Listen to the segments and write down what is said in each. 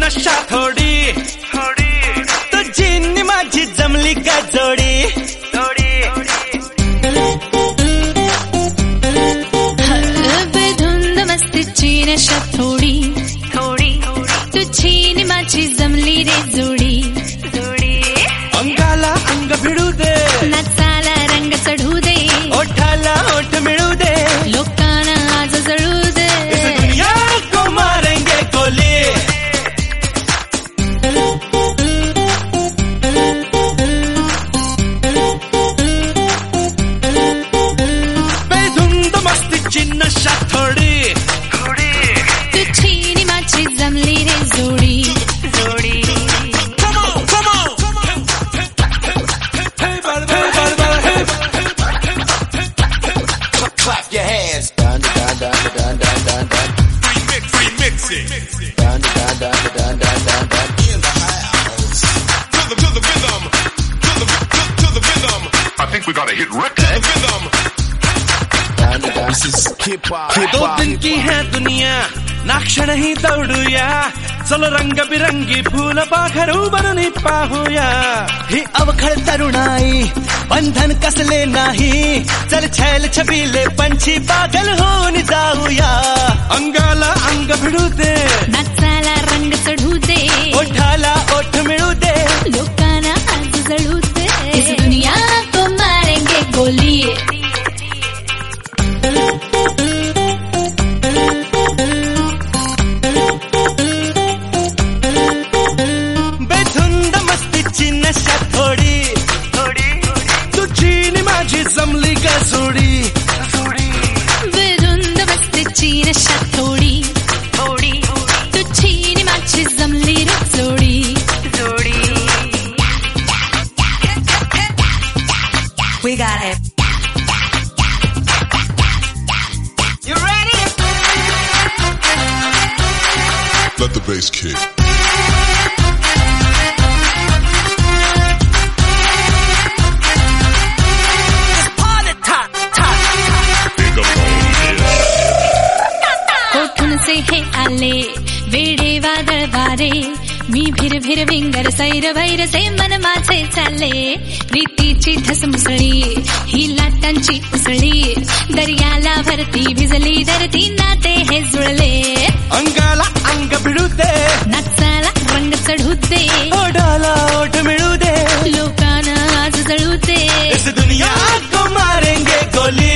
नशा थोडी तुझी नि माझी जमली का जोडी बेधुंद मस्तीची नशा थोडी तुझी नि माझी जमली रे जोडी अंगाला अंग भिडू दे नाचाला रंग चढू दे ओठाला ओठ मिळू दे लोकांना आज जळू दे इस दुनिया को मारेंगे गोली बेधुंद मस्तीची नशा थोडी तुझी नि माझी जमली रे जोडी Clap your hands. Dun dun dun dun dun dun dun. Remix it. Dun dun dun dun dun dun dun. In the house. To the rhythm. To the rhythm. I think we got a hit record. To the rhythm. Dun dun. This is hip hop. दो दिन की है दुनिया नाक्षण ही दौडूया चलो रंग बिरंगी फूल पाखरू बनून पाहूया ही अवखळ तरुणाई बंधन कसले नाही चल छैल छबिले पंछी पागल होऊन जाऊया अंगाला अंग भिडू दे नाचाला रंग चढू दे ओठाला ओठ मिळू दे लोकांना आज जळू दे इस दुनिया को मारेंगे गोली बेधुंद मस्तीची नशा थोडी तुझी नि माझी जमली का जोडी बेधुंद मस्तीची नशा थोडी तुझी नि माझी जमली रे जोडी We got it. You ready? Let the bass kick. कोठून से हे आले वेडे वादळ वारे मी भिर विंगर सैर भैर से मन माझे चालले प्रीतीची धसमुसळी ही लाटांची उसळी दर्याला भरती भिजली धरती नाते हे जुळले अंगाला अंग भिडू दे नाचाला रंग चढू दे ओढाला ओठ मिळू दे लोकांना आज जळू दे इस दुनिया को मारेंगे गोली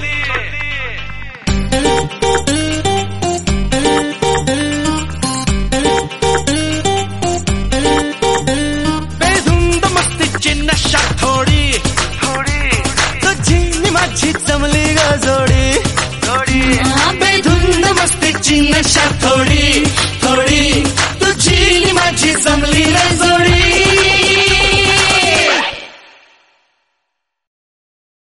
बेधुंद मस्तीची नशा थोडी तुझी नि माझी जमली ग जोडी बेधुंद मस्तीची नशा थोडी